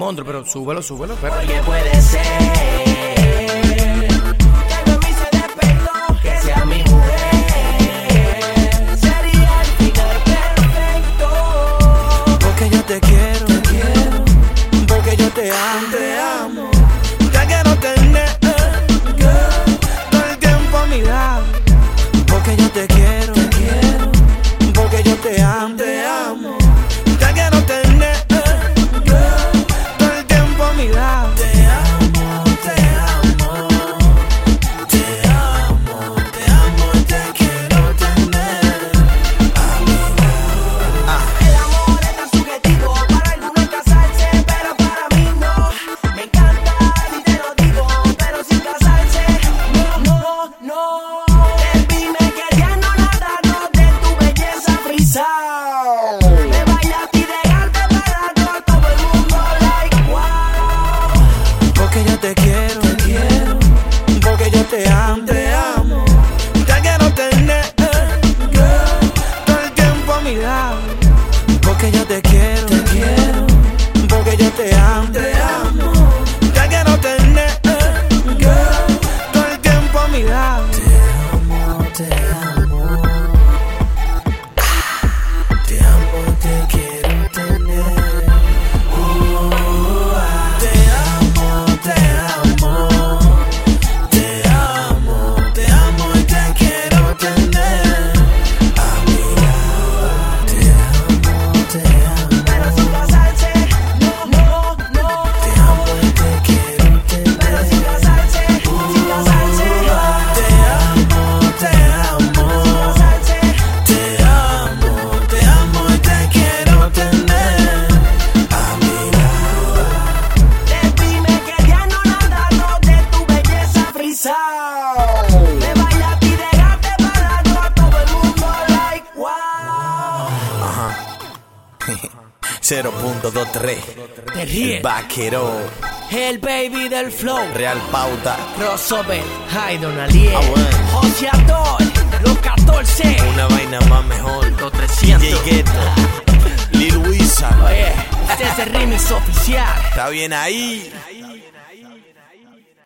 monstruo, pero súbelo, pero. Porque puede ser que en mí se despertó, que sea mi mujer. Sería el final perfecto. Porque yo te quiero, porque yo te amo, te quiero tener, girl, todo el tiempo a mi lado. Porque yo te quiero, porque yo te amo, te quiero tener, girl, todo el tiempo a mi lado. Te amo, te amo, te amo, te amo y te quiero tener a mi lado. El amor es tan subjetivo, para algunos casarse, pero para mí no. Me encanta y te lo digo, pero sin casarse, no. Baby, me quería no nadarnos de tu belleza frisao. Me bailaste y dejaste parado a todo el mundo like wow. Porque yo te quiero, porque yo te amo, te quiero tener, girl, todo el tiempo a mi lado. Porque yo te quiero, porque yo te amo, te quiero tener, girl, todo el tiempo a mi lado. Te amo, te amo y te quiero tener. Te amo, y te quiero tener a mi lado. Te amo, Pero sin casarse, no. te amo y te quiero tener. Pero sin casarse, Te amo, te amo y te quiero tener a mi lado. Baby, me quería no nadarnos de tu belleza frisao. Me bailaste y dejaste parado a todo el mundo like wow. 0.23 Te ríes. El vaquero, El baby del flow. Real Pauta. Crossover. Ay, Don Alier. bueno. Joseador. Los 14. Una vaina más mejor. Los 300. DJ Gueto, Lil Wizard. Oye, este es el remix oficial. Está bien ahí.